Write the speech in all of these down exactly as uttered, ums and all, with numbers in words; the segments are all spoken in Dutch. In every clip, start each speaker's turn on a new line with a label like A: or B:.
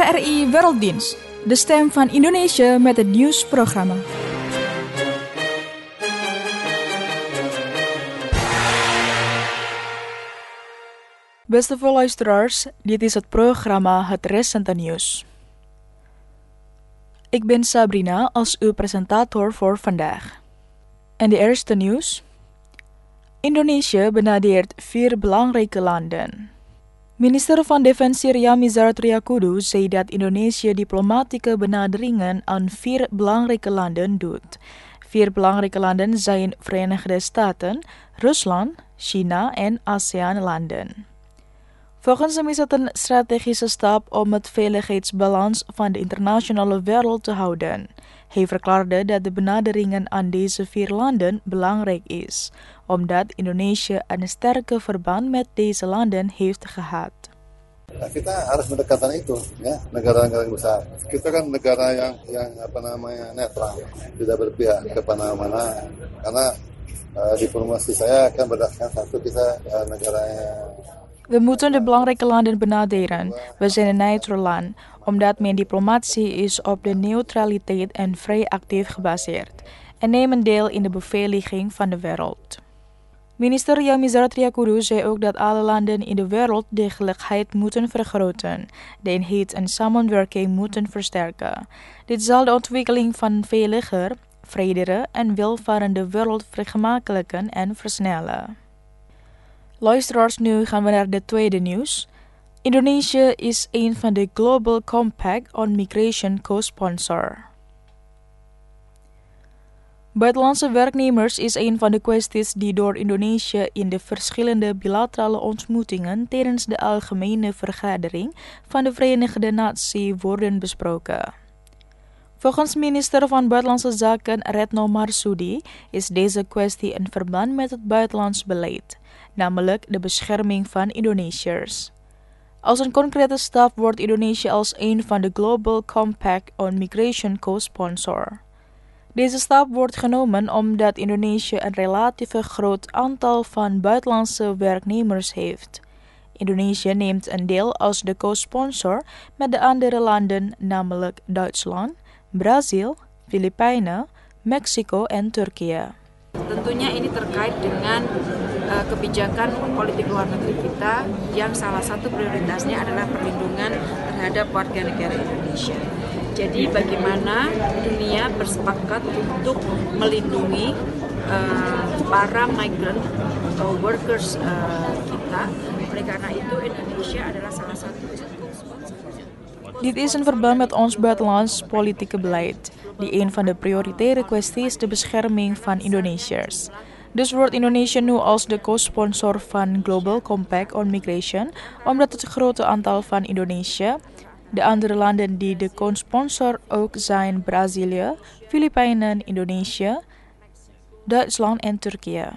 A: R I Werelddienst, de stem van Indonesië met het nieuwsprogramma. Beste luisteraars, dit is het programma Het Recente Nieuws. Ik ben Sabrina als uw presentator voor vandaag. En de eerste nieuws. Indonesië benadeert vier belangrijke landen. Minister van Defensie Ria Mizar Triakudu zei dat Indonesië diplomatieke benaderingen aan vier belangrijke landen doet. Vier belangrijke landen zijn Verenigde Staten, Rusland, China en ASEAN-landen. Volgens hem is het een strategische stap om het veiligheidsbalans van de internationale wereld te houden. Hij verklaarde dat de benaderingen aan deze vier landen belangrijk is, omdat Indonesië een sterke verband met deze landen heeft gehad.
B: Nah, kita harus mendekatkan itu, ya, negara-negara besar. Kita kan negara yang yang apa namanya netral, tidak berpihak ke mana-mana. Karena uh, diplomasi saya kan berdasarkan satu kita uh, negara yang.
A: We moeten de belangrijke landen benaderen. We zijn een neutraal land, omdat mijn diplomatie is op de neutraliteit en vrij actief gebaseerd en nemen deel in de beveiliging van de wereld. Minister Ria Mizar Triakudu zei ook dat alle landen in de wereld de gelijkheid moeten vergroten, de eenheid en samenwerking moeten versterken. Dit zal de ontwikkeling van een veiliger, vredere en welvarende wereld vergemakkelijken en versnellen. Luisteraars, nu gaan we naar de tweede nieuws. Indonesië is een van de Global Compact on Migration co-sponsor. Buitenlandse werknemers is een van de kwesties die door Indonesië in de verschillende bilaterale ontmoetingen tijdens de algemene vergadering van de Verenigde Naties worden besproken. Volgens minister van Buitenlandse Zaken Retno Marsudi is deze kwestie in verband met het buitenlands beleid, namelijk de bescherming van Indonesiërs. Als een concrete stap wordt Indonesië als een van de Global Compact on Migration co-sponsor. Deze stap wordt genomen omdat Indonesië een relatief groot aantal van buitenlandse werknemers heeft. Indonesië neemt een deel als de co-sponsor met de andere landen, namelijk Duitsland, Brazil, Filipijnen, Mexico en Turkije.
C: Tentunya ini terkait dengan uh, kebijakan politik luar negeri kita yang salah satu prioritasnya adalah perlindungan terhadap warga negara Indonesia. Jadi bagaimana dunia bersepakat untuk melindungi uh, para migrant atau workers uh, kita. Oleh karena itu Indonesia adalah salah satu co-sponsor.
A: Dit is in verband met ons buitenlands politieke beleid, die een van de prioritaire kwesties de bescherming van Indonesiërs. Dus wordt Indonesië nu als de co-sponsor van Global Compact on Migration, omdat het grote aantal van Indonesië, de andere landen die de co-sponsor ook zijn Brazilië, Filipijnen, Indonesië, Duitsland en Turkije.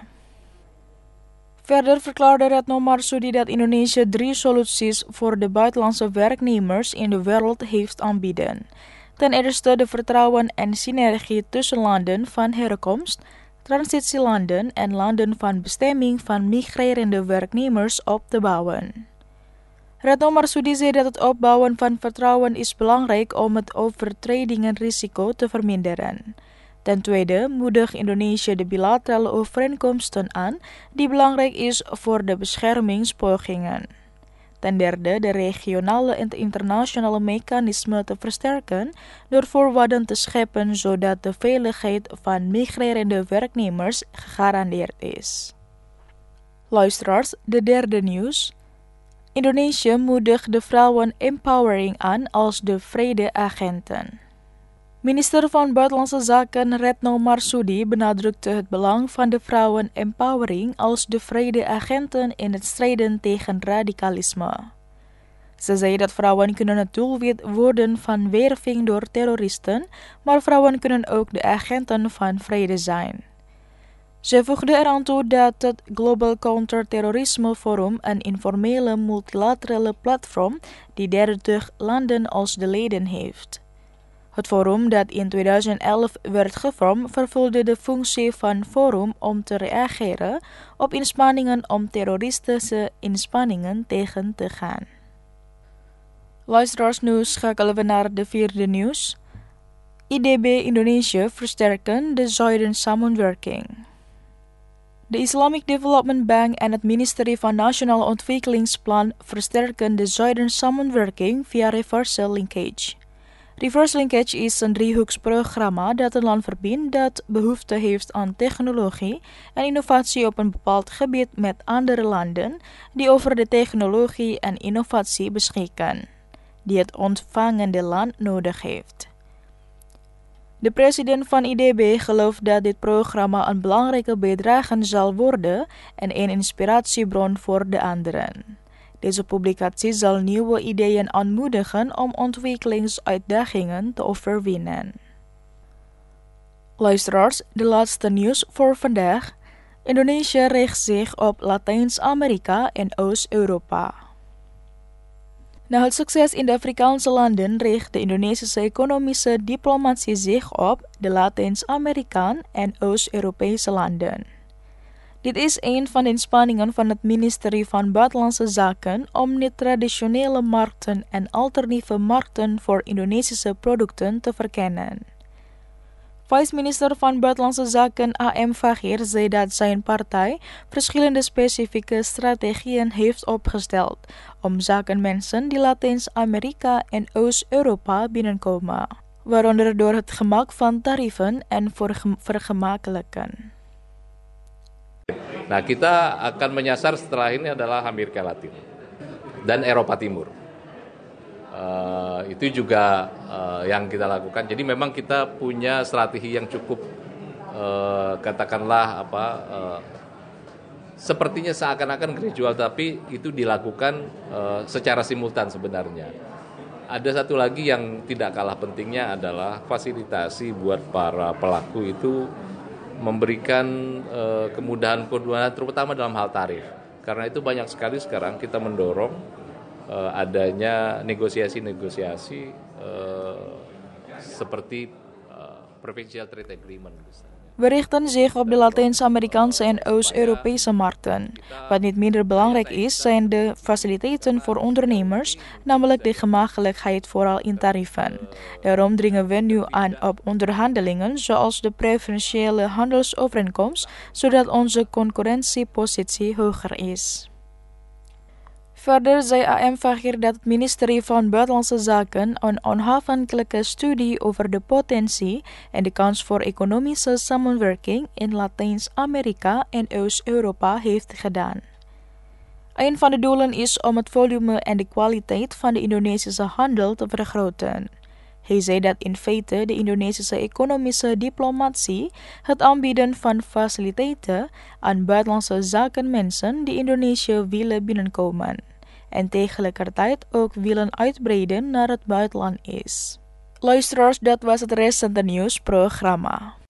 A: Verder verklaarde Retno Marsudi dat Indonesië drie soluties voor de buitenlandse werknemers in de wereld heeft aanbieden. Ten eerste de vertrouwen en synergie tussen landen van herkomst, transitielanden en landen van bestemming van migrerende werknemers op te bouwen. Retno Marsudi zei dat het opbouwen van vertrouwen is belangrijk om het overtredingenrisico te verminderen. Ten tweede moedigt Indonesië de bilaterale overeenkomsten aan die belangrijk is voor de beschermingspogingen. Ten derde de regionale en internationale mechanismen te versterken door voorwaarden te scheppen zodat de veiligheid van migrerende werknemers gegarandeerd is. Luisteraars, de derde nieuws. Indonesië moedigt de vrouwen empowering aan als de vredeagenten. Minister van Buitenlandse Zaken Retno Marsudi benadrukte het belang van de vrouwen empowering als de vredeagenten in het strijden tegen radicalisme. Ze zei dat vrouwen kunnen het doelwit worden van werving door terroristen, maar vrouwen kunnen ook de agenten van vrede zijn. Ze voegde eraan toe dat het Global Counterterrorisme Forum een informele multilaterale platform die dertig landen als de leden heeft. Het forum dat in tweeduizend elf werd gevormd vervulde de functie van forum om te reageren op inspanningen om terroristische inspanningen tegen te gaan. Luisteraars, nu schakelen we naar de vierde nieuws. I D B Indonesia versterken de zuiden-samenwerking. De Islamic Development Bank en het ministerie van Nationale Ontwikkelingsplan versterken de zuiden-samenwerking via reverse linkage. Reverse linkage is een driehoeksprogramma dat een land verbindt dat behoefte heeft aan technologie en innovatie op een bepaald gebied met andere landen die over de technologie en innovatie beschikken, die het ontvangende land nodig heeft. De president van I D B gelooft dat dit programma een belangrijke bijdrage zal worden en een inspiratiebron voor de anderen. Deze publicatie zal nieuwe ideeën aanmoedigen om ontwikkelingsuitdagingen te overwinnen. Luisteraars, de laatste nieuws voor vandaag. Indonesië richt zich op Latijns-Amerika en Oost-Europa. Na het succes in de Afrikaanse landen richt de Indonesische economische diplomatie zich op de Latijns-Amerikaan en Oost-Europese landen. Dit is een van de inspanningen van het ministerie van Buitenlandse Zaken om niet-traditionele markten en alternatieve markten voor Indonesische producten te verkennen. Vice-minister van Buitenlandse Zaken A M Fahir zei dat zijn partij verschillende specifieke strategieën heeft opgesteld om zakenmensen die Latijns-Amerika en Oost-Europa binnenkomen, waaronder door het gemak van tarieven en vergemakkelijken.
D: Nah, kita akan menyasar setelah ini adalah Amerika Latin dan Eropa Timur. Uh, itu juga uh, yang kita lakukan. Jadi memang kita punya strategi yang cukup, uh, katakanlah apa, uh, sepertinya seakan-akan gradual, tapi itu dilakukan uh, secara simultan sebenarnya. Ada satu lagi yang tidak kalah pentingnya adalah fasilitasi buat para pelaku itu memberikan uh, kemudahan-kemudahan terutama dalam hal tarif. Karena itu banyak sekali sekarang kita mendorong uh, adanya negosiasi-negosiasi uh, seperti uh, Provincial Trade Agreement misalnya.
A: We richten zich op de Latijns-Amerikaanse en Oost-Europese markten. Wat niet minder belangrijk is, zijn de faciliteiten voor ondernemers, namelijk de gemakkelijkheid vooral in tarieven. Daarom dringen we nu aan op onderhandelingen zoals de preferentiële handelsovereenkomst, zodat onze concurrentiepositie hoger is. Verder zei A M Fahir dat het ministerie van Buitenlandse Zaken een onafhankelijke studie over de potentie en de kans voor economische samenwerking in Latijns-Amerika en Oost-Europa heeft gedaan. Een van de doelen is om het volume en de kwaliteit van de Indonesische handel te vergroten. Hij zei dat in feite de Indonesische economische diplomatie het aanbieden van faciliteiten aan buitenlandse zakenmensen die Indonesië willen binnenkomen en tegelijkertijd ook willen uitbreiden naar het buitenland is. Luisteraars, dat was het recente nieuwsprogramma.